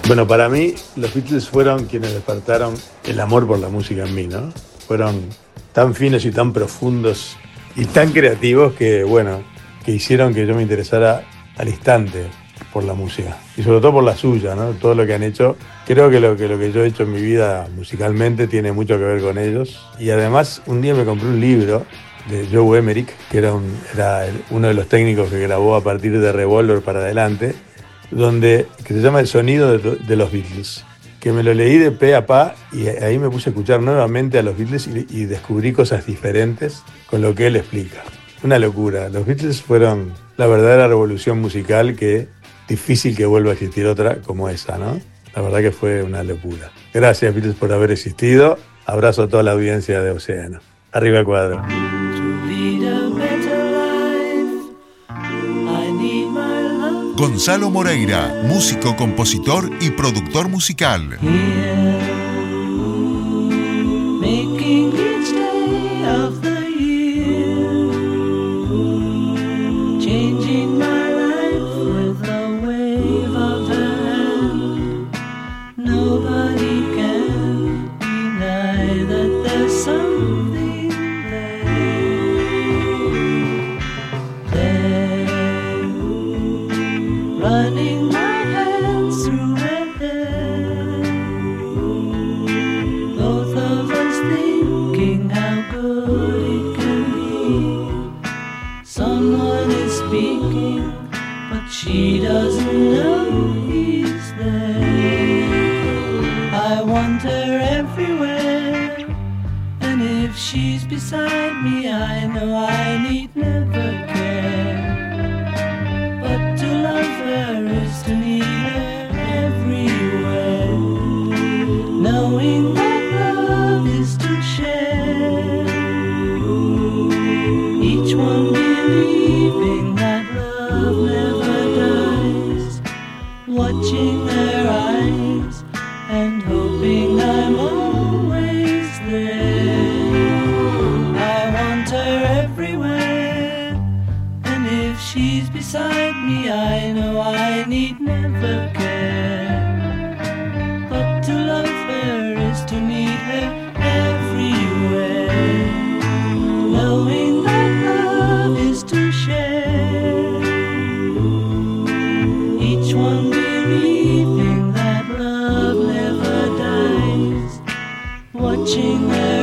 Bueno, para mí los Beatles fueron quienes despertaron el amor por la música en mí, ¿no? Fueron tan finos y tan profundos y tan creativos que, bueno, que hicieron que yo me interesara al instante por la música. Y sobre todo por la suya, ¿no? Todo lo que han hecho. Creo que lo que yo he hecho en mi vida musicalmente tiene mucho que ver con ellos. Y además, un día me compré un libro de Joe Emerick, que era uno de los técnicos que grabó a partir de Revolver para adelante, que se llama El sonido de los Beatles, que me lo leí de pe a pa y ahí me puse a escuchar nuevamente a los Beatles y descubrí cosas diferentes con lo que él explica. Una locura. Los Beatles fueron la verdadera revolución musical, que difícil que vuelva a existir otra como esa, ¿no? La verdad que fue una locura. Gracias, Beatles, por haber existido. Abrazo a toda la audiencia de Océano. Arriba el cuadro. Gonzalo Moreira, músico, compositor y productor musical. Watching